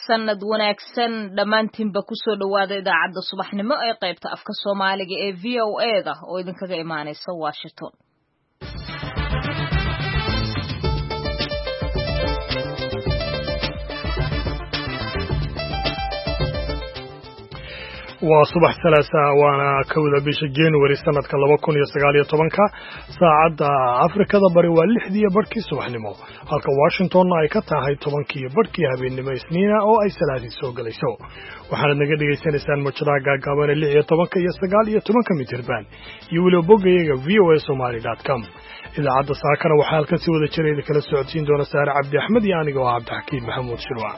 sanad wanaagsan dhammaantiinba ku soo dhawaada idaacadda subaxnimo ee qaybta afka Soomaaliga ee VOA-da oo idinkaga imaanaysa Washington. waa subax salaasa waana kowda bisha January sanadka 2019 saacada Afrikada bari waa 6:00 barkii subaxnimo halka Washington ay ka tahay 10:00 barkii habeenimo Isniina oo ay salaadi soo galayso waxaana naga dhageysanaysaan mujraa gaagaaban 16 iyo 19 mitirban iyo waliba bogayga voasomali.com idaacadda saakana waxaa halkan si wada jiray kala socodsiin doona Saare Cabdi Axmed iyo aniga oo Cabdi Maxamuud Shirwa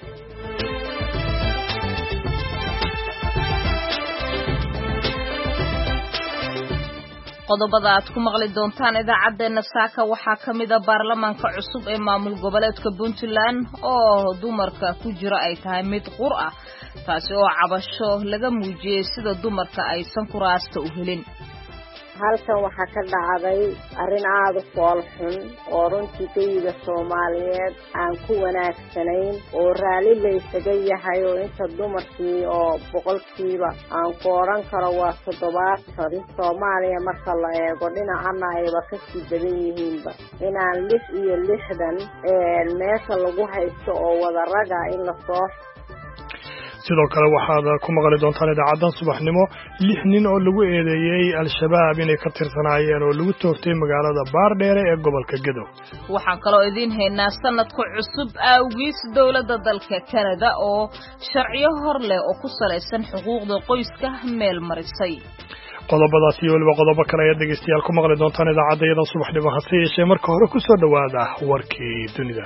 qodobada aad ku maqli doontaan idaacadeena saaka waxaa kamid ah baarlamaanka cusub ee maamul goboleedka Puntland oo dumarka ku jira ay tahay mid qur ah taasi oo cabasho laga muujiyay sida dumarka aysan kuraasta u helin halkan waxaa ka dhacday arrin aad u fool xun oo runtii kayda Soomaaliyeed aan ku wanaagsanayn oo raali la isaga yahay oo inta dumarkii oo boqolkiiba aan ku oran karo waa 70 Soomaaliya marka la eego dhinacana ayba ka sii badan yihiinba inaan 66 meesha lagu haysto oo wada raga in la soo sidoo kale waxaad ku maqli doontaan idaacaddan subaxnimo 6 nin oo lagu eedeeyay al-shabaab inay ka tirsanaayeen oo lagu toogtay magaalada Baardheere ee gobolka Gadow waxaan kaloo idin haynaa sanadka cusub awgiis dawladda dalka Canada oo sharciyo hor leh oo ku saleysan xuquuqda qoyska meel marisay qodobadaas iyo waliba qodobo kale ayaa dhegeystayaal ku maqli doontaan idaacaddan subaxnimo hase yeeshee marka hore ku soo dhawaada warkii dunida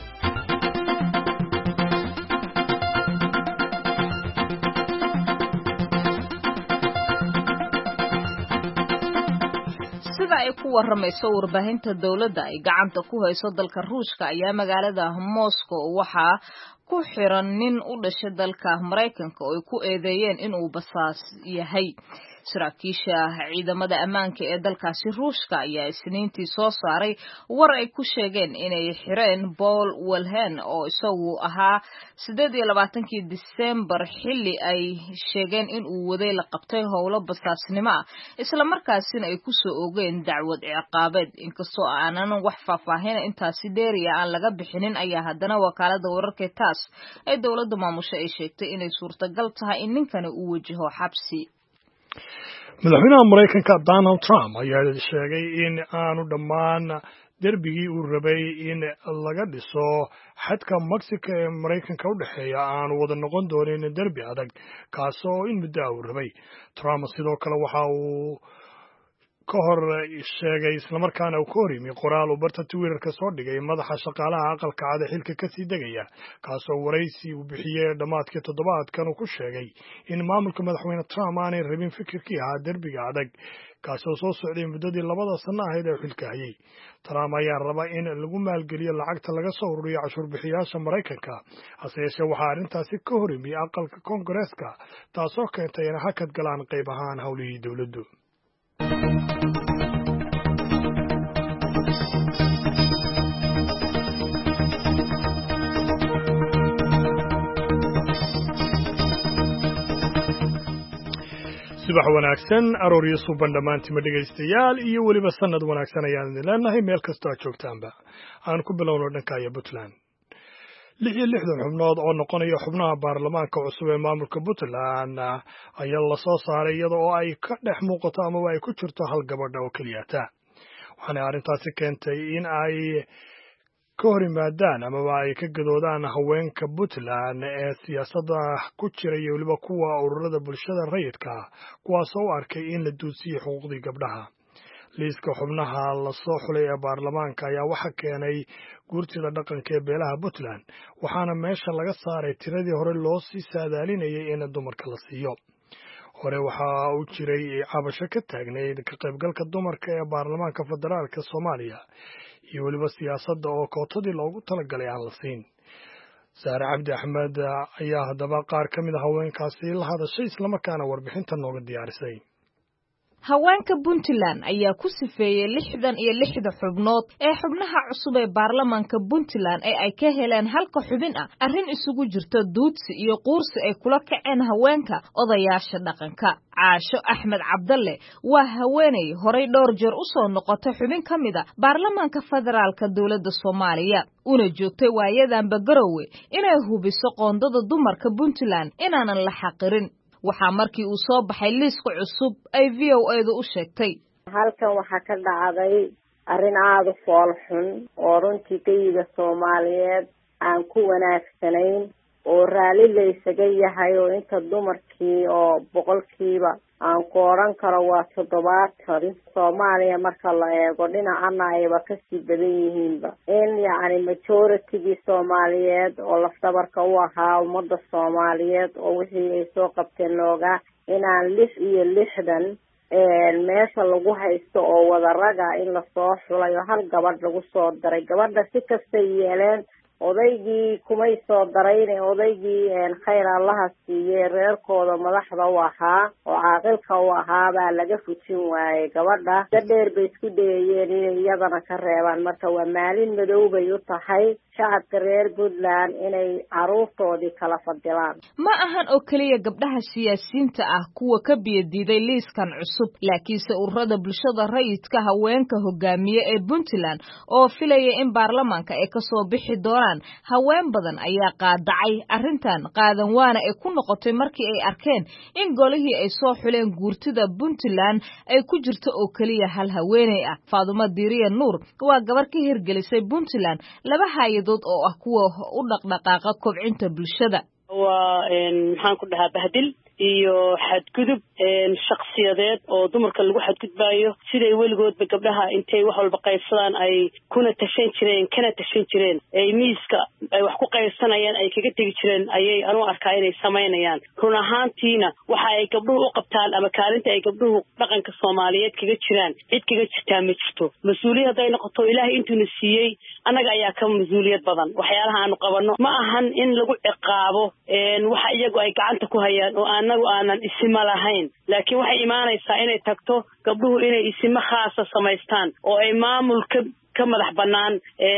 ay ku waramayso warbaahinta dawladda ay gacanta ku hayso dalka Ruushka ayaa magaalada Moscow waxa ku xiran nin u dhashay dalka Mareykanka oo ay ku eedeeyeen inuu basaas yahay saraakiisha ciidamada ammaanka ee dalkaasi Ruushka ayaa Isniintii soo saaray war ay ku sheegeen inay xireen Paul Whelan oo isagu ahaa 28 December xilli ay sheegeen in uu waday la qabtay howlo basaasnimo isla markaasina ay ku soo oogeen dacwad ciqaabeed inkastoo aanan wax faahfaahin intaasi dheeriya aan laga bixinin ayaa haddana wakaalada wararka taas ay dawladda maamusha ay sheegtay inay suurtagal tahay in ninkani uu wajaho xabsi madaxweynaha Mareykanka Donald Trump ayaa sheegay in aanu dhammaan derbigii uu rabay in laga dhiso xadka Mexico ee Mareykanka u dhaxeeya aanu wada noqon doonin derbi adag kaasoo in muddo uu rabay Trump sidoo kale waxa uu ka hor sheegay isla markaana uu ka hor yimi qoraal uu barta Twitter-ka soo dhigay madaxa shaqaalaha aqalka cad xilka ka sii degaya kaasoo waraysi uu bixiyay dhamaadkii toddobaadkan uu ku sheegay in maamulka madaxweyne Trump aanay rabin fikirkii ahaa derbiga adag kaasoo soo socday muddadii 2 sano ahayd ee xilka hayay Trump ayaa raba in lagu maalgeliyo lacagta laga soo ururiyo cashuur bixiyaasha Mareykanka hase yeeshee waxaa arrintaasi ka hor yimi aqalka Koongareeska taasoo keentay in hakad galaan qayb ahaan howlihii dawladdu subax wanaagsan arooriyo suuban dhamaantima dhegaystayaal iyo waliba sanad wanaagsan ayaan idin leenahay meel kastoo aad joogtaanba aan ku bilowno dhanka Puntland 66 xubnood oo noqonaya xubnaha baarlamaanka cusub ee maamulka Puntland ayaa la soo saaray iyadoo ay ka dhex muuqato ama ay ku jirto hal gabadh oo kaliya waxaana arrintaasi keentay in ay ka hor yimaadaan ama ay ka gadoodaan haweenka Puntland ee siyaasadda ku jira iyo waliba kuwa ururada bulshada rayidka kuwaas oo arkay in la duusiyo xuquuqdii gabdhaha liiska xubnaha la soo xulay ee baarlamaanka ayaa waxa keenay guurtida dhaqanka ee beelaha Puntland waxaana meesha laga saaray tiradii hore loo sii saadaalinayay in dumarka la siiyo hore waxa uu jiray cabasho ka taagneyd ka qaybgalka dumarka ee baarlamaanka federaalka Soomaaliya iyo waliba siyaasadda oo kootadii loogu talagalay aan la siin Saare Cabdi Axmed ayaa haddaba qaar ka mid ah haweenkaasi la hadashay isla markaana warbixinta nooga diyaarisay haweenka Puntland ayaa ku sifeeyay 66 xubnood ee xubnaha cusub ee baarlamaanka Puntland ee ay ka heleen halka xubin ah arrin isugu jirta duudsi iyo quursi ay kula kaceen haweenka odayaasha dhaqanka. Caasho Axmed Cabdalle waa haweeney horay dhowr jeer u soo noqotay xubin ka mid ah baarlamaanka federaalka dawladda Soomaaliya una joogtay waayadanba Garowe inay hubiso qoondada dumarka Puntland inaanan la xaqirin. waxaa markii uu soo baxay liiska cusub ay VOA-da u sheegtay halkan waxaa ka dhacday arrin aad u fool xun oo runtii geyga Soomaaliyeed aan ku wanaagsanayn oo raali la isaga yahay oo inta dumarkii oo boqolkiiba aan ku oran karo waa 70 Soomaaliya marka la eego dhinacana ayba kasii badan yihiinba in yacni majority-gii Soomaaliyeed oo lafdabarka u ahaa ummadda Soomaaliyeed oo wixii ay soo qabteen looga inaan 66 meesha lagu haysto oo wada raga in la soo xulayo hal gabadh lagu soo daray gabadha si kasta yeeleen odaygii kumay soo darayn odaygii khayr allaha siiyay reerkooda madaxda u ahaa oo caaqilka u ahaa baa laga fujin waayay gabadha dheer bay isku dayeen inay iyadana ka reebaan marka waa maalin madow bay u tahay shacabka reer Puntland inay caruurtoodii kala fadilaan ma ahan oo kaliya gabdhaha siyaasiyiinta ah kuwa ka biyadiiday liiskan cusub laakiinse ururada bulshada rayidka haweenka hogaamiye ee Puntland oo filaya in baarlamaanka ay ka soo bixi doonaan haween badan ayaa qaadacay arrintan qaadan waana ay ku noqotay markii ay arkeen in golihii ay soo xuleen guurtida Puntland ay ku jirto oo kaliya hal haweeney ah. Faadumo Diiriye Nuur waa gabar ka hirgelisay Puntland laba hay'adood oo ah kuwa u dhaqdhaqaaqa kobcinta bulshada. waa maxaan ku dhahaa bahdil iyo xadgudub shakhsiyadeed oo dumarka lagu xadgudbaayo siday weligoodba gabdhaha intay wax walba qaybsadaan ay kana tashan jireen ay miiska ay wax ku qaybsanayaan ay kaga tegi jireen ayay anu arkaa inay samaynayaan run ahaantiina waxa ay gabdhuhu u qabtaan ama kaalinta ay gabdhuhu dhaqanka Soomaaliyeed kaga jiraan cid kaga jirtaa ma jirto mas'uuliyad ay noqoto Ilaahay intuu siiyay anaga ayaa ka mas'uuliyad badan waxyaalaha aanu qabanno ma ahan in lagu ciqaabo waxa iyagu ay gacanta ku hayaan oo anagu aanan isima lahayn laakiin waxay imaanaysaa inay tagto gabdhuhu inay isima khaasa samaystaan oo ay maamulka ka madax banaan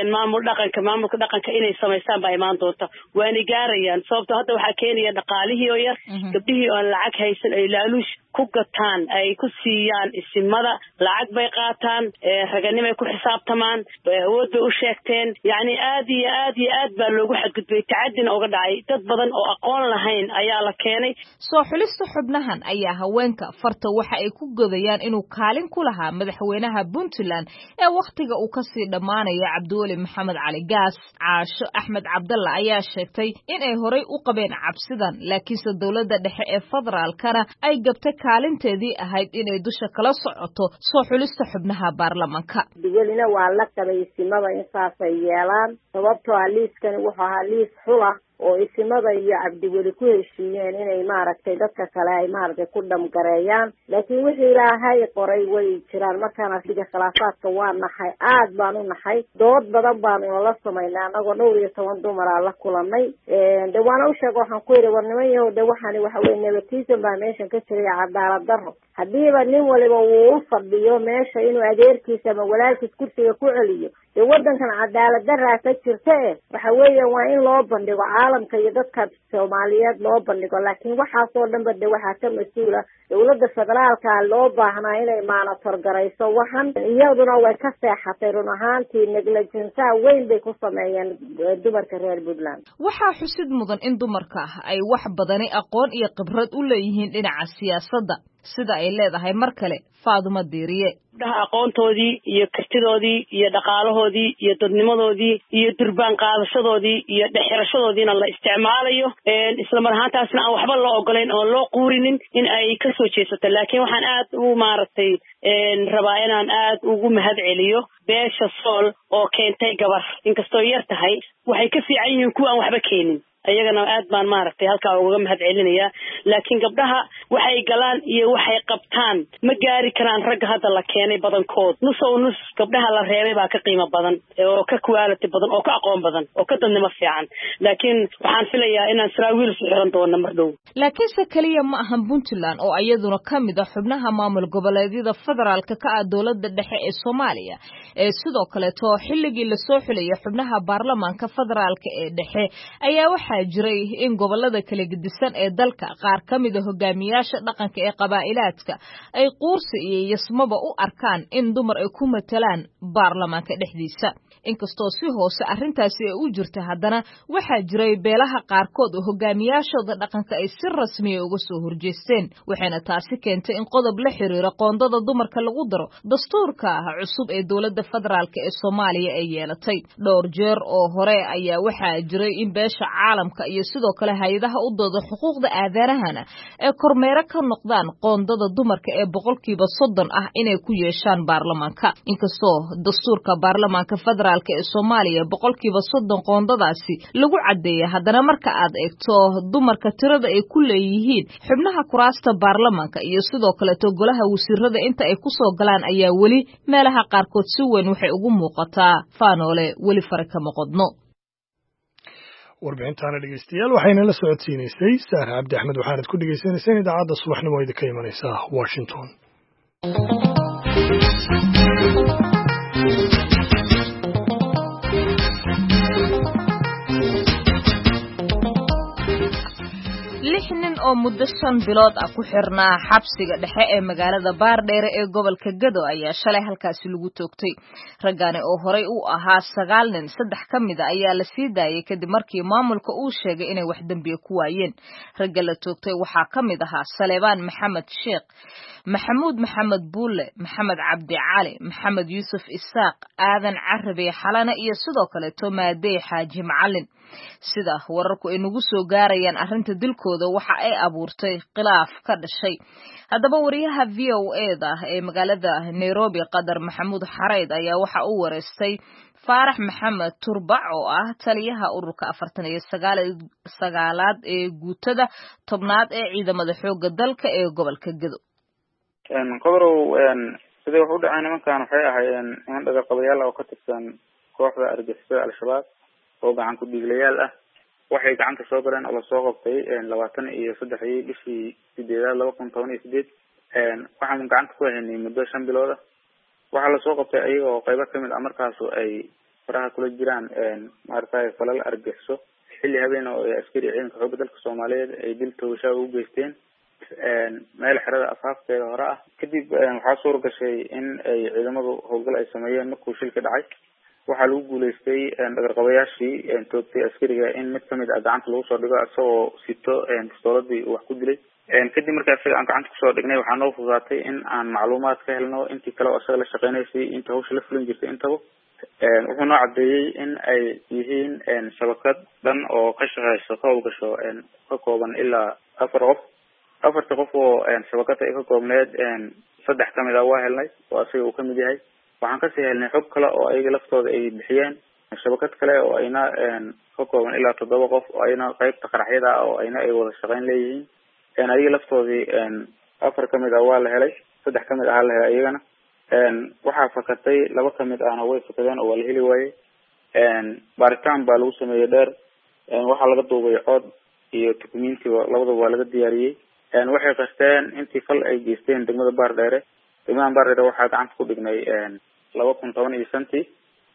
maamulka dhaqanka inay samaystaan baa imaan doonta waana gaarayaan sababtoo hadda waxaa keenaya dhaqaalihii oo yar gabdhihii oo lacag haysan ay laaluush ku gataan ay ku siiyaan isimada lacag bay qaataan raganimo ay ku xisaabtamaan awood bay u sheegteen yacni aad baa loogu xadgudbay tacadina uga dhacay dad badan oo aqoon lahayn ayaa la keenay soo xulista xubnahan ayaa haweenka farta waxa ay ku godayaan inuu kaalin ku lahaa madaxweynaha Puntland ee waqtiga uu kasii dhamaanaya Cabdiweli Maxamed Cali Gaas. Caasho Axmed Cabdalle ayaa sheegtay in ay horay u qabeen cabsidan laakiinse dawladda dhexe ee federaalkana ay gabtay kaalinteedii ahayd inay dusha kala socoto soo xulista xubnaha baarlamaanka. Cabdiwelina waa la qabay isimada in saas ay yeelaan sababtoo ah liiskani wuxuu ahaa liis xula oo isimada iyo Cabdiweli ku heshiiyeen inay maaragtay dadka kale ay maaragtay ku dhamgareeyaan laakiin wixii Ilaahay qoray way jiraan markaan asiga khilaafaadka waa naxay aad baan u naxay dood badan baan la sameynaa anagoo 12 dumar la kulanay waana u sheego waxaan ku yiri warnimayo waxaan waxa weeye nepotism baa meeshan ka jiray cadaalad darro hadiiba nin waliba uu fadhiyo meesha inuu adeerkiisa ama walaalkiis kursiga ku celiyo wadankan cadaalad darro ka jirta waxa weeye waa in loo bandhigo caalamka iyo dadka Soomaaliyeed loo bandhigo laakiin waxa soo dhanba waxa ka mas'uula dawladda federaalka loo baahnaa inay maanator garayso waxan iyaduna way ka seexatay run ahaantii negligence weyn bay ku sameeyeen dumarka reer Puntland. Waxa xusid mudan in dumarka ay wax badan aqoon iyo khibrad u leeyihiin dhinaca siyaasadda sida ay leedahay mar kale Faadumo Diiriye aqoontoodii iyo kartidoodii iyo dhaqaalahoodii iyo dadnimadoodii iyo durbaan qaadashadoodii iyo dhexirashadoodiina la isticmaalayo isla mar ahaantaasna aan waxba loo ogolayn oo loo quurinin in ay ka soo jeesato laakiin waxaan aad u maaragtay rabaa inaan aad ugu mahad celiyo beesha Sool oo keentay gabar inkastoo yar tahay waxay ka fiican yihiin kuwa aan waxba keenin ayagana aad baan maaragtay halka uga mahad celinaya laakiin gabdhaha waxay galaan iyo waxay qabtaan ma gaari karaan ragga hadda la keenay badankood nus gabdhaha la reebay baa ka qiimo badan oo ka quality badan oo ka aqoon badan oo ka dadnimo fiican laakiin waxaan filayaa inaan saraawiil xiran doono mar dhow laakiinse kaliya ma ahan Puntland oo iyaduna kamid ah xubnaha maamul goboleedyada federaalka ka ah dawladda dhexe ee Soomaaliya ee sidoo kale to xilligii la soo xulay xubnaha baarlamaanka federaalka ee dhexe ayaa waxaa jiray in gobolada kala gedisan ee dalka qaar kamid ah hogaamiyaasha dhaqanka ee qabaa'ilaadka ay quursi iyo yasmaba u arkaan in dumar ay ku matalaan baarlamaanka dhexdiisa inkastoo si hoose arrintaasi ay u jirta haddana waxaa jiray beelaha qaarkood oo hogaamiyaashooda dhaqanka ay si rasmi ah uga soo horjeesteen waxayna taasi keentay in qodob la xiriira qoondada dumarka lagu daro dastuurka cusub ee dawladda federaalka ee Soomaaliya ay yeelatay dhowr jeer oo hore ayaa waxaa jiray in beesha caalamka iyo sidoo kale hay'adaha u dooda xuquuqda aadanaha ee kormeera ka noqdaan qoondada dumarka ee 30% ah inay ku yeeshaan baarlamaanka inkastoo dastuurka baarlamaanka federaalka ee Soomaaliya 30% qoondadaasi lagu cadeeyay haddana marka aad eegto dumarka tirada ay ku leeyihiin xubnaha kuraasta baarlamaanka iyo sidoo kale golaha wasiirada inta ay ku soo galaan ayaa weli meelaha qaarkood si weyn waxay ugu muuqataa faanoole weli fara kama qodno warbixintaana dhegeystayaal waxayna la socodsiinaysay Saar Cabdi Axmed waxaanad ku dhegeysanayseen idaacadda subaxnimo ee ka imanaysa Washington nin oo muddo 5 bilood ah ku xirnaa xabsiga dhexe ee magaalada Baardheere ee gobolka Gado ayaa shalay halkaasi lagu toogtay raggaani oo horey u ahaa 9 nin 3 kamid ah ayaa la sii daayay kadib markii maamulka uu sheegay inay wax dambiye ku waayeen ragga la toogtay waxaa kamid ahaa Saleebaan Maxamed Sheekh Maxamuud Maxamed Buule Maxamed Cabdi Cali Maxamed Yuusuf Isaaq Aadan Carabi Xalana iyo sidoo kale Tomaade Xaaji Macallin sida wararku ay nagu soo gaarayaan arrinta dilkooda waxa ay abuurtay khilaaf ka dhashay haddaba wariyaha VOA-da ee magaalada Nairobi Qadar Maxamuud Xareed ayaa waxa uu wareystay Faarax Maxamed Turbac oo ah taliyaha ururka 49aad ee guutada 10aad ee ciidamada xoogga dalka ee gobolka Gado qodorow sidii wax u dhacay nimankan waxay ahaayeen in dhaga qabayaal oo ka tirsan kooxda argagixisada al-shabaab oo gacan ku dhiiglayaal ah waxay gacanta soo galeen oo la soo qabtay 23 bishii 8/2018 waxaan gacanta ku haynay muddo 5 bilood ah waxa la soo qabtay ayagoo qaybo kamid ah markaas oo ay faraha kula jiraan maartay falal argagixiso xilli habeen oo askari ciidanka xoogga dalka Soomaaliyeed ay dil toosha u geysteen meel xirada afaafteeda hore ah kadib waxaa suur gashay in ay ciidamadu howlgal ay sameeyeen markuu shilka dhacay waxaa lagu guuleystay dhagarqabayaashii toogtay askariga in mid kamid ah gacanta lagu soo dhigo isagoo sito pistooladii wax ku dilay kadib markaa isaga aan gacanta kusoo dhignay waxaa noo fududaatay in aan macluumaad ka helno intii kale oo isaga la shaqeynaysay inta hawsha la fulin jirtay intaba wuxuu noo cadeeyey in ay yihiin shabakad dhan oo ka shaqeyso ka howlgasho ka kooban ilaa 4 qof oo shabakada ay ka koobneed 3 kamid ah waa helnay oo isaga uu kamid yahay waxaan ka sii helnay xog kale oo ayaga laftooda ay bixiyeen shabakad kale oo ayna ka kooban ilaa 7 qof oo ayna qaybta qaraxyada oo ayna ay wada shaqeyn leeyihiin ayaga laftoodii 4 kamid ah waa la helay 3 kamid ah la helay ayagana waxaa fakatay 2 kamid ahna way fakadeen oo la heli waayay baaritaan baa lagu sameeyay dheer waxaa laga duubay cod iyo dokumentiga labadaba waa laga diyaariyay waxay qasteen intii fal ay geysteen degmada Baardheere waxaa gacanta ku dhignay 2015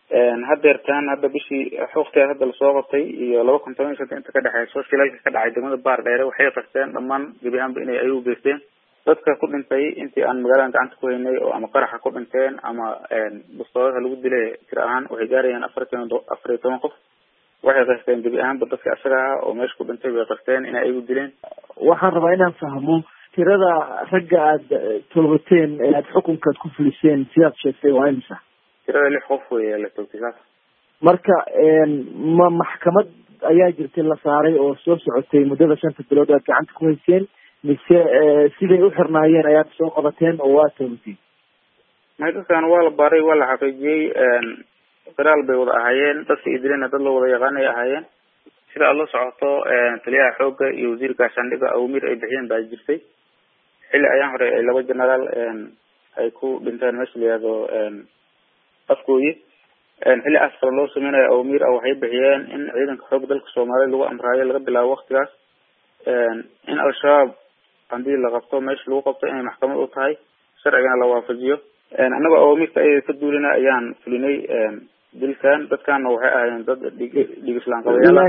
hadda bishii xogteeda hadda la soo qabtay iyo 2015 inta ka dhaxayso shilalka ka dhacay degmada Baardheere waxay qasteen dhammaan gabiyaanba inay ay u geysteen dadka ku dhintay intii aan magaalada gacanta ku haynay oo ama qaraxa ku dhinteen ama bustoodaha lagu dilay tir ahaan waxay gaarayaan 14 qof waxay qasteen gabiyaanba dadka asaga ah oo meesha ku dhintay way qasteen inay ay u dileen waxaan rabaa inaan fahmo tirada ragga aad tolbateen ee aad xukunkaad ku fuliseen sidaad sheegtay waa imisa tirada 6 qof weeye la toogtay marka ma maxkamad ayaa jirtay la saaray oo soo socotay muddada 5 bilood aad gacanta ku hayseen mise siday u xirnaayeen ayaad soo qabateen oo waa toogteen dadkan waa la baaray waa la xaqiijiyay qiraal bay wada ahaayeen dadka idilena dad la wada yaqaanay ahaayeen sida aad la socoto taliyaha xoogga iyo wasiirka gaashaandhigga awmir ay bixiyeen baa jirtay xilli ayaan hore ay 2 generaal ay ku dhinteen meesha layado afkooyi xilli askar loo sameeyay oo miir waxay bixiyeen in ciidanka xoog dalka Soomaaliya lagu amraayo laga bilaabo waqtigaas in al-shabaab hadii la qabto meesha lagu qabto inay maxkamad u tahay sharciga la waafajiyo anaga oo miirka ay ka duulina ayaan fulinay dilkan dadkan waxay ahaayeen dad dhigislaan qabayala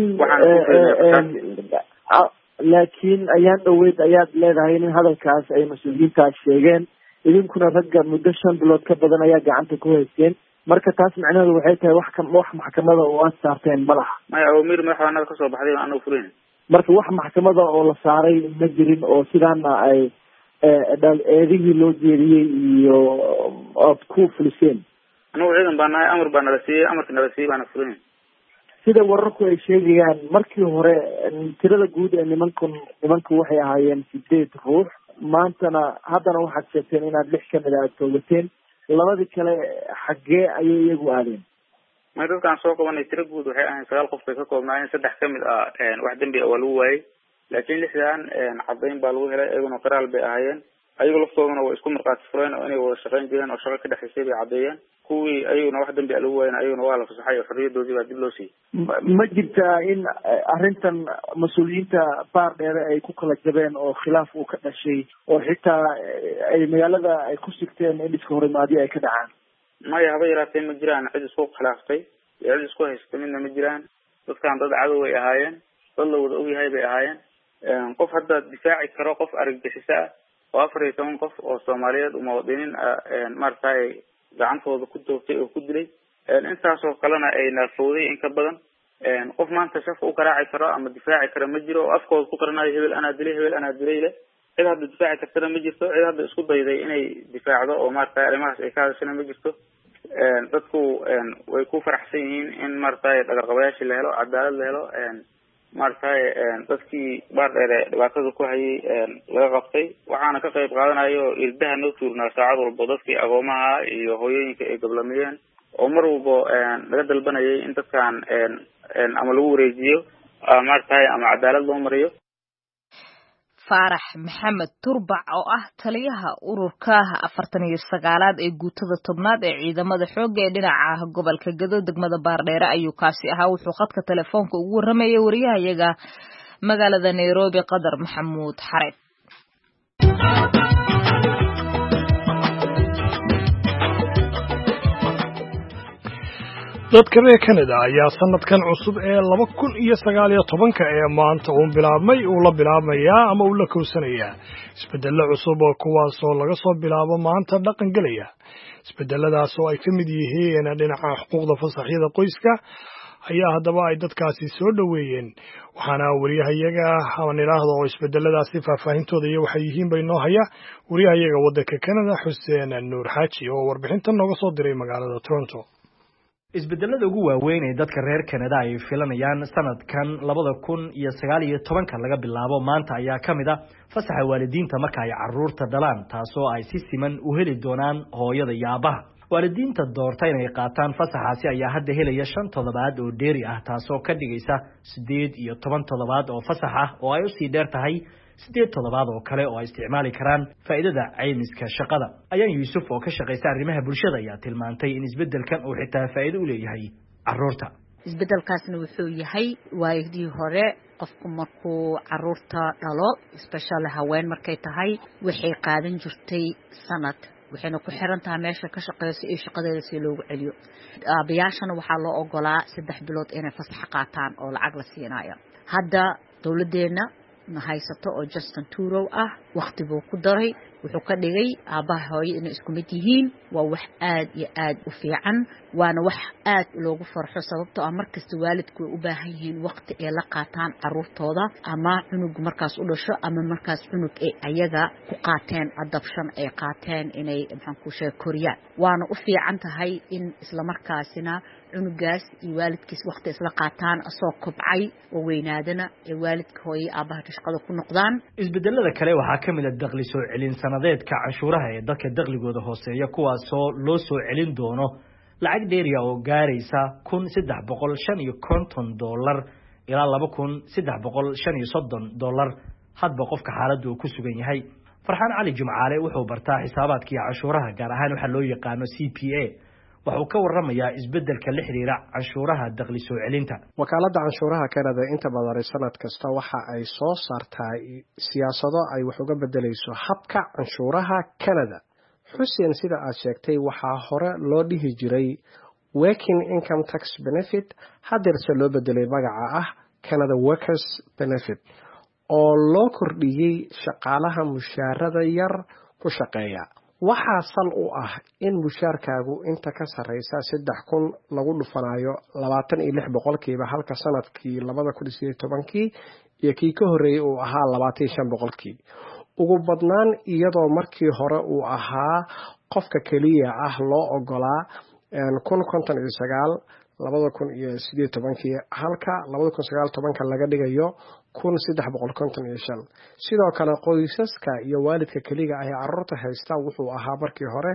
laakiin ayaan dhaweyd ayaad leedahay in hadalkaas ay mas'uuliyiintaas sheegeen idinkuna ragga muddo 5 bilood ka badan ayaa gacanta ku haysteen marka taas macnaheedu waxay tahay wax maxkamada oo aad saarteen malaha ma oo miir madaxweynaha ka soo baxday anagu fulinay marka wax maxkamada oo la saaray ma jirin oo sidaana ay eedihii loo jeediyey iyo aad ku fuliseen anagu ciidan baan nahay amar baan la siiyay amarka la siiyay baan fulinay sida wararku ay sheegayaan markii hore tirada guud ee nimanku waxay ahaayeen 8 ruux maantana haddana waxaad sheegteen inaad 6 kamid ah toogateen labadii kale xagee ayay iyagu aadeen ma dadkaan soo qabanay tiro guud waxay ahaayeen 9 qof ka koobnaayeen 3 kamid ah wax dambi oo lagu waayay laakiin 6daan cadeyn baa lagu helay iyaguna qiraal bay ahaayeen ayagu laftooduna way isku marqaati fureen oo inay wada shaqeyn jireen oo shaqo ka dhaxaysay bay cadeeyeen kuwii ayaguna wax dambi lagu waayay ayaguna waa la fasaxay oo xorriyadoodii baa dib loo siiyay ma jirtaa in arrintan mas'uuliyiinta baardheere ay ku kala jabeen oo khilaaf uu ka dhashay oo xitaa ay magaalada ay ku sigteen in iska horimaadyo ay ka dhacaan maya haba yaraatee ma jiraan cid isku khilaaftay cid isku haystay midna ma jiraan dadkan dad cadow ay ahaayeen dad la wada ogyahay bay ahaayeen qof hadda difaaci karo qof argagixisa oo 14 qof oo Soomaaliyeed u muwaadiniin martay gacantooda ku doogtay oo ku dilay intaas oo kalena ay naafooday in ka badan qof maanta shaf u qaraaci karo ama difaaci karo ma jiro oo afkooda ku qaranayo hebel ana dilay cid hadda difaaci kartana ma jirto cid hadda isku dayday inay difaacdo oo martay arrimahaas ay ka hadashana ma jirto dadku way ku faraxsan yihiin in martay dhaqaaqayaasha la helo cadaalad la helo martay dadkii baardheere dhibaatada ku hayay laga qabtay waxaana ka qayb qaadanayo ildaha noo tuurnaa saacad walba dadkii agoomaha iyo hooyooyinka ay gablamiyeen oo mar walba laga dalbanayay in dadkan ama lagu wareejiyo martay ama cadaalad loo mariyo Faarax Maxamed Turbac oo ah taliyaha ururka 49aad ee guutada 10aad ee ciidamada xoogga ee dhinaca gobolka Gado degmada Baardheere ayuu kaasi ahaa wuxuu khadka telefoonka ugu waramayay wariyahayaga magaalada Nairobi Qadar Maxamuud Xareed dadka reer Canada ayaa sanadkan cusub ee 2019 ee maanta uu bilaabmay uu la bilaabmayaa ama uu la kowsanayaa isbeddello cusub oo kuwaas oo laga soo bilaabo maanta dhaqan galaya isbeddeladaas oo ay ka mid yihiin dhinaca xuquuqda fasaxyada qoyska ayaa haddaba ay dadkaasi soo dhaweeyeen waxaana wariyahayaga aan iraahdo oo isbeddeladaasi faahfaahintooda iyo waxay yihiin bay noo haya wariyahayaga waddanka Canada Xuseen Nuur Xaaji oo warbixintan nooga soo diray magaalada Toronto isbeddelada ugu waaweyn ee dadka reer Canada ay filanayaan sanadkan 2019 laga bilaabo maanta ayaa kamid ah fasaxa waalidiinta marka ay caruurta dhalaan taasoo ay si siman u heli doonaan hooyada iyo aabaha waalidiinta doorta inay qaataan fasaxaasi ayaa hadda helaya 5 toddobaad oo dheeri ah taasoo ka dhigaysa 8 iyo 10 toddobaad oo fasax ah oo ay u sii dheer tahay 8 toddobaad oo kale oo ay isticmaali karaan faa'iidada caymiska shaqada ayaan Yuusuf oo ka shaqeysta arrimaha bulshada ayaa tilmaantay in isbeddelkan uu xitaa faa'iido u leeyahay caruurta isbeddelkaasna wuxuu yahay waayigii hore qofku markuu caruurta dhalo special haween markay tahay waxay qaadan jirtay sanad waxayna ku xiran tahay meesha ka shaqeyso iyo shaqadeeda si loogu celiyo aabayaashana waxaa loo ogolaa 3 bilood inay fasax qaataan oo lacag la siinayo hadda dawladeena haysato oo Justin Trudeau ah waqti buu ku daray wuxuu ka dhigay aabaha hooyo inay isku mid yihiin waa wax aad iyo aad u fiican waana wax aad loogu farxo sababtoo ah markasta waalidku u baahan yihiin waqti ay la qaataan caruurtooda ama cunug markaas u dhasho ama markaas cunug ay ayaga ku qaateen adoption ay qaateen inay maxaan ku sheeg koriyaan waana u fiican tahay in isla markaasina cunugaas iyo waalidkiis waqti isla qaataan asoo kobcay oo weynaadana ee waalidka hooyo aabaha shaqada ku noqdaan isbeddelada kale waxaa kamid ah dakhli soo celin sanadeedka canshuuraha ee dadka dakhligooda hooseeya kuwaas oo loo soo celin doono lacag dheeriya oo gaaraysa $1,350 ilaa $2,330 hadba qofka xaaladdu uu ku sugan yahay farxaan cali jumcaale wuxuu bartaa xisaabaadka iyo canshuuraha gaar ahaan waxa loo yaqaano CPA wuxuu ka warramayaa isbeddelka la xiriira canshuuraha dakhli soo celinta. wakaaladda canshuuraha Canada inta badan sanad kasta waxa ay soo saartaa siyaasado ay wax uga bedelayso habka canshuuraha Canada. Xuseen, sida aad sheegtay, waxaa hore loo dhihi jiray Working Income Tax Benefit, haddeerse loo bedelay magaca ah Canada Workers Benefit, oo loo kordhiyey shaqaalaha mushaarada yar ku shaqeeya. waxaa sal u ah in mushaarkaagu inta ka sareysa 3,000 lagu dhufanayo 26% halka sanadkii 2018 iyo kii ka horeeyay uu ahaa 25%. ugu badnaan iyadoo markii hore uu ahaa qofka kaliya ah loo ogolaa 1,059 2018 halka 2019 laga dhigayo 1,355. sidoo kale qoysaska iyo waalidka kaliya ah ee carruurta haysta wuxuu ahaa markii hore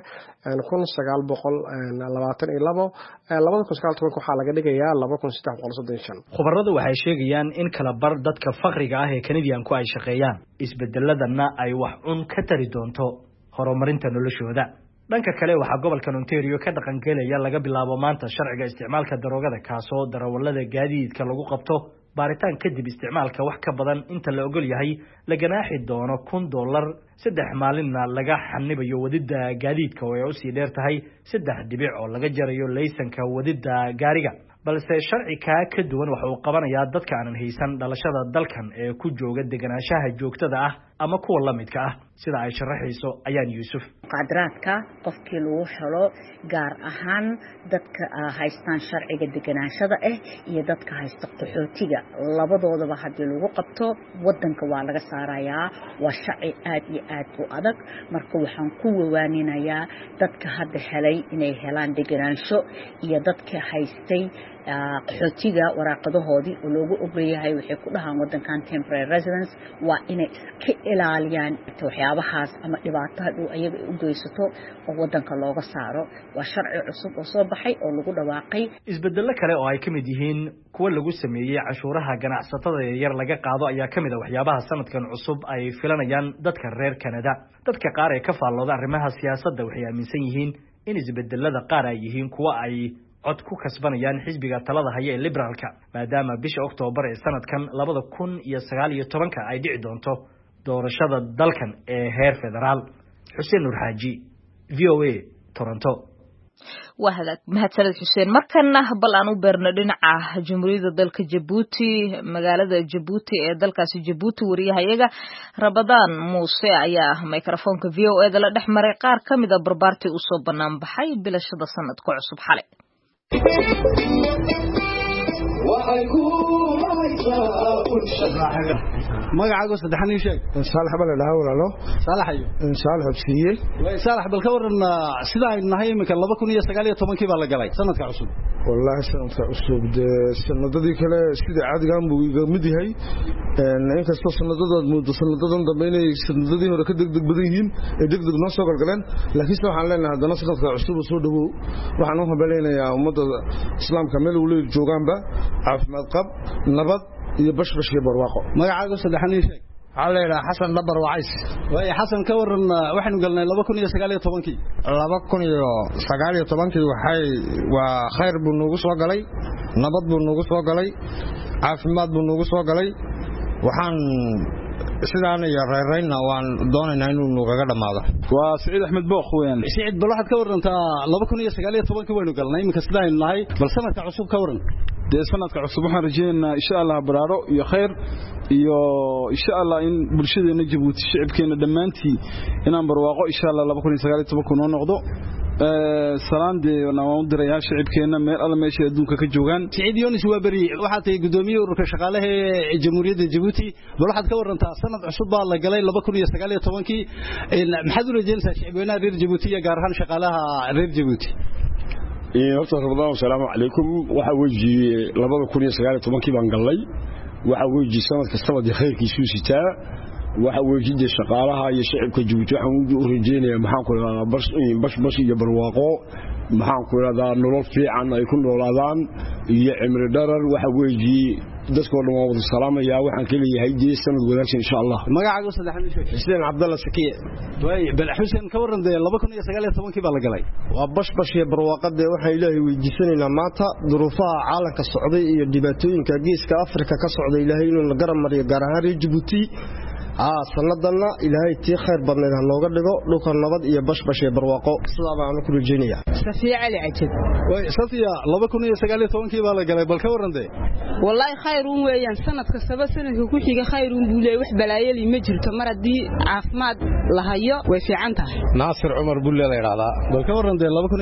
1,922 2019 waxaa laga dhigayaa 2,335. khubaradu waxay sheegayaan in kala bar dadka faqriga ah ee Canadian-ku ay shaqeeyaan isbedeladana ay wax un ka tari doonto horumarinta noloshooda. dhanka kale waxaa gobolka Ontario ka dhaqan galaya laga bilaabo maanta sharciga isticmaalka daroogada kaasoo darawallada gaadiidka lagu qabto baaritaan kadib isticmaalka wax ka badan inta la ogol yahay la ganaaxi doono $1 saddex maalinna laga xanibayo wadida gaadiidka oo ay u sii dheer tahay 3 dhibic oo laga jarayo laysanka wadida gaariga. balse sharci ka duwan waxa uu qabanayaa dadka aan haysan dhalashada dalkan ee ku jooga deganaanshaha joogtada ah ama kuwa la midka ah sida ay sharaxayso Ayaan Yuusuf. qadraadka qofkii lagu helo gaar ahaan dadka haystaan sharciga deganaashada iyo dadka haysta qaxootiga labadoodaba hadii lagu qabto wadanka waa laga saarayaa. waa sharci aad iyo aad u adag. marka waxaan ku waaninayaa dadka hadda helay inay helaan deganaansho iyo dadka haystay qaxootiga waraaqadahoodii oo loogu ogleeyahay waxay ku dhahaan wadankan temporary residence waa inay iska ilaaliyaan waxyaabahaas ama dhibaatada uu ayaga u geysato oo wadanka looga saaro. waa sharci cusub oo soo baxay oo lagu dhawaaqay. isbeddello kale oo ay kamid yihiin kuwa lagu sameeyay cashuuraha ganacsatada yar laga qaado ayaa kamid ah waxyaabaha sanadkan cusub ay filanayaan dadka reer Canada. dadka qaar ee ka faallooda arrimaha siyaasadda waxay aaminsan yihiin in isbeddellada qaar ay yihiin kuwa ay cod ku kasbanayaan xisbiga talada haya ee liberaalka maadaama bisha Oktoobar ee sanadkan 2019 ay dhici doonto doorashada dalkan ee heer federaal. Xuseen Nur Xaaji, VOA, Toronto. wahad mahadsanid Xuseen. markana bal aan u beerno dhinaca Jamhuuriyadda dalka Djibouti magaalada Djibouti ee dalkaasi Djibouti wariyahayaga Rabadaan Muuse ayaa mikrofoonka VOA da la dhexmaray qaar kamid ah barbaartii u soo banaan baxay bilashada sanadka cusub xalay. magacaagu saddexan ii sheeg. Saalax bal ilaha walaalo. Saalax ayo. Saalax xabsiye. Way Saalax bal ka waran sida ay nahay imika 2019 baa la galay sanadka cusub. Wallahi sanadka cusub sanadadii kale sida caadiga ah mid yahay in kastoo sanadadan dambe inay sanadadii hore ka degdeg badan yihiin ee degdeg noo soo galgaleen laakiin waxaan leenahay haddana sanadka cusub soo dhawow waxaan u habeeleynayaa ummadda islaamka meel uu leeyahay joogaanba caafimaad qab nabad iyo bashbash iyo barwaaqo. magacaagu saddexan ii sheeg. waxaa la yidhaha xasan dhabar wacays. way xasan ka waran waxaanu galnay 2019 waa khayr buu noogu soo galay nabad buu noogu soo galay caafimaad buu noogu soo galay waxaan sidaan iyo reerayna waan doonaynaa inuu noogaga dhamaado. waa Saciid Axmed Booq weeyaan. Saciid bal waxaad ka warantaa 2019 waynu galnay imika sidaan nahay bal sanadka cusub ka waran. dee sanadka cusub waxaan rajeynaynaa insha Allah baraaro iyo khayr iyo insha Allah in bulshadeena Djibouti shacabkeena dhamaantii inaan barwaaqo insha Allah 2019 noo noqdo. salaande waan u dirayaa shacabkeena meel alla meesha adduunka ka joogaan. Saciid Yoonis waa bari waxa tay gudoomiye ururka shaqaalaha ee Jamhuuriyadda Djibouti bal waxaad ka warantaa sanad cusub baa la galay 2019 maxaad u rajeynaysaa shacabweynaha reer Djibouti iyo gaar ahaan shaqaalaha reer Djibouti. horta Ramadaan salaamu calaykum waxa weeji 2019 baan galay waxa weeji sanad kasta khayrkiisu sitaa waxa weeji shaqaalaha iyo shacabka Djibouti waxaan u rajeynayaa maxaan ku raadinaa bash iyo barwaaqo maxaan ku yiraahdaa nolol fiican ay ku noolaadaan iyo cimri dharar waxa weeyii dadkoo dhan waa wada salaamaya waxaan ka leeyahay jees sanad wanaagsan insha Allah magacaagu saddexan Xuseen Cabdalla Sakiye way bal Xuseen ka waran 2019 baa la galay waa bash iyo barwaaqada waxa Ilaahay weydiisanaynaa maanta duruufaha caalamka socday iyo dhibaatooyinka geeska Afrika ka socday Ilaahay inuu la garan mariyo gaar ahaan Djibouti sanadana Ilaahay tii khayr badneed ha nooga dhigo dhulka nabad iyo bash iyo barwaaqo sidaa baan ku rajeynayaa Safiya Ali Ajid way Safiya 2019 baa la galay bal ka waran wallahi khayruun weeyaan sanad kasta sanadka ku xiga khayruun buu leeyahay wax balaayali ma jirto mar hadii caafimaad la hayo way fiican tahay Naasir Umar Bulle la yiraahdaa bal ka waran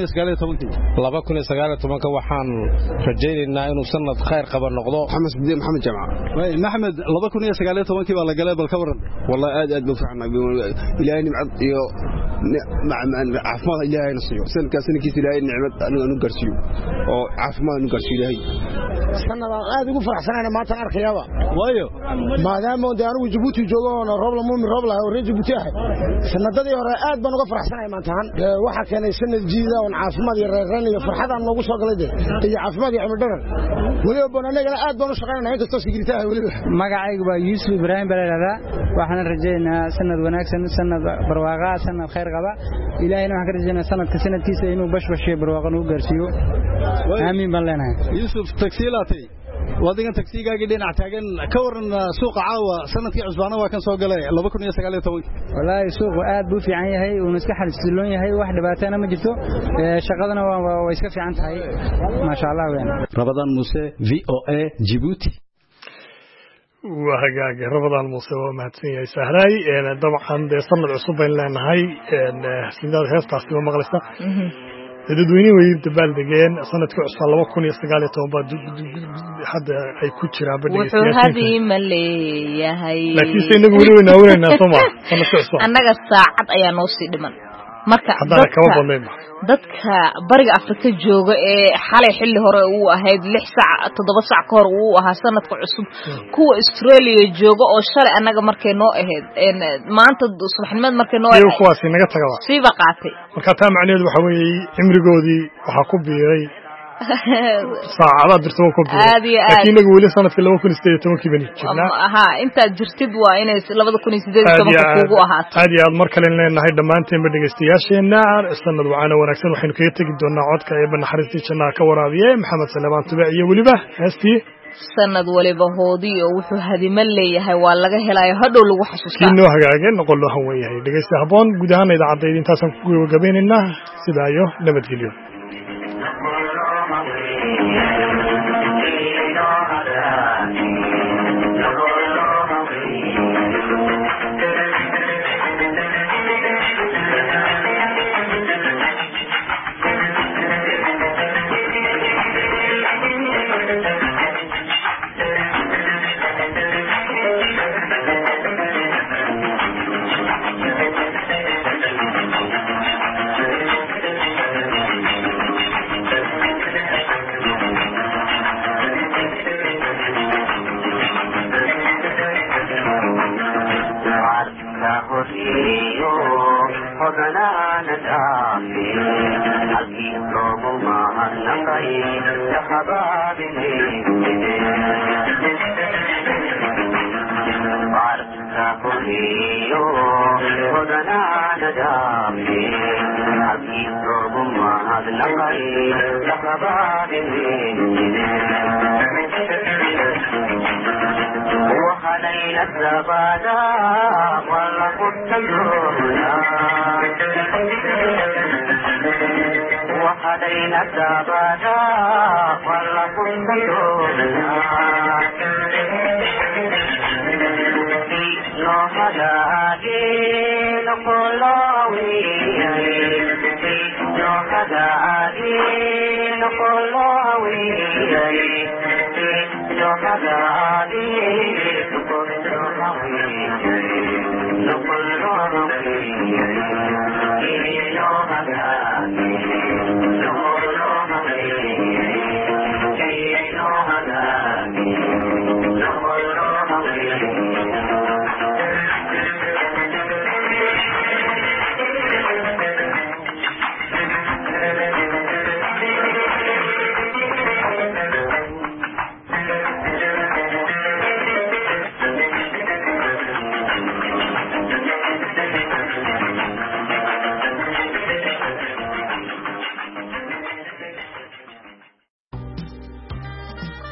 2019 waxaan rajaynaynaa inuu sanad khayr qaba noqdo Maxamed Jamaa way Maxamed 2019 baa la galay bal ka waran والله aad buu fiicnaa ilaahay nimcad iyo caafimaad ilaahay nasiyo sanadkiisa ilaahay nimcad anu garsiyo oo caafimaad anu garsiyo ilaahay sanada aad ugu faraxsanaana maanta arkayaaba waayo maadaama uu anigu Djibouti joogo oo roob la muumin roob la oo Djibouti ah sanadadii hore aad baan uga faraxsanahay maanta waxa keenay sanad jiida oo caafimaad iyo reeraan iyo farxad aan noogu soo galay iyo caafimaad iyo cimri dharan waliba bananaga aad baan u shaqeynaa inkastoo sigirtahay waliba magacaygu waa Yusuf Ibrahim Balada waxaan rajeynaa sanad wanaagsan sanad barwaaqo sanad khayr qaba ilaahayna waxaan ka rajeynaa sanadka sanadkiisa inuu bashbashiyo barwaaqo u gaarsiiyo aamin baan leenahay Yusuf taksiilatay wadigan taksiigaaga dhinac taagan ka waran suuqa caawa sanadkii cusbaana waa kan soo galay 2019 wallahi suuqu aad buu fiican yahay uu iska xalsiloon yahay wax dhibaatana ma jirto shaqadana waa iska fiican tahay ma sha Allah weyn Ramadan Muuse VOA Djibouti وهاجاج رمضان موسى ومهتسين سهراي طبعا ده صنع عصوب لأنهاي سنداد هيستا سوى مغلسة dadweyne way dabaldegeen sanadka cusub 2019 hadda ay ku jiraan wuxuu hadii ma leeyahay laakiin inagu wali weyn awreynaa Soomaa sanadka cusub annaga saacad ayaa noo sii dhiman marka dadka bariga Afrika jooga ee xalay xilli hore uu ahayd 6 saac 7 saac ka hor uu ahaa sanadka cusub kuwa Australia jooga oo shalay annaga markay noo ahayd maanta subaxnimada markay noo ahayd kuwaas inaga tagaba siiba qaatay marka taa macnaheedu waxa weeye cimrigoodii waxa ku biiray saacada dirtoo ku biiray laakiin inagu wali sanadka 2018 bani jirnaa aha inta jirtid waa inay 2018 kuugu ahaato aad iyo aad mar kale leenahay dhamaanteen dhageystayaasheena sanad waana wanaagsan waxaynu kaga tagi doonaa codka ee banaxariistii jannaha ka waraabiyay Maxamed Salmaan Tube iyo waliba heestii sanad waliba hoodii oo wuxuu hadima leeyahay waa laga helayo hadhow lagu xasuustaa inoo hagaageen noqon loo han weeyahay dhageysta haboon guud ahaan idaacadda intaasan ku gabagabeynaa sidaa iyo nabadgelyo وحلينا الزبادة ولا قد وحلينا الزبادة ولا قد No,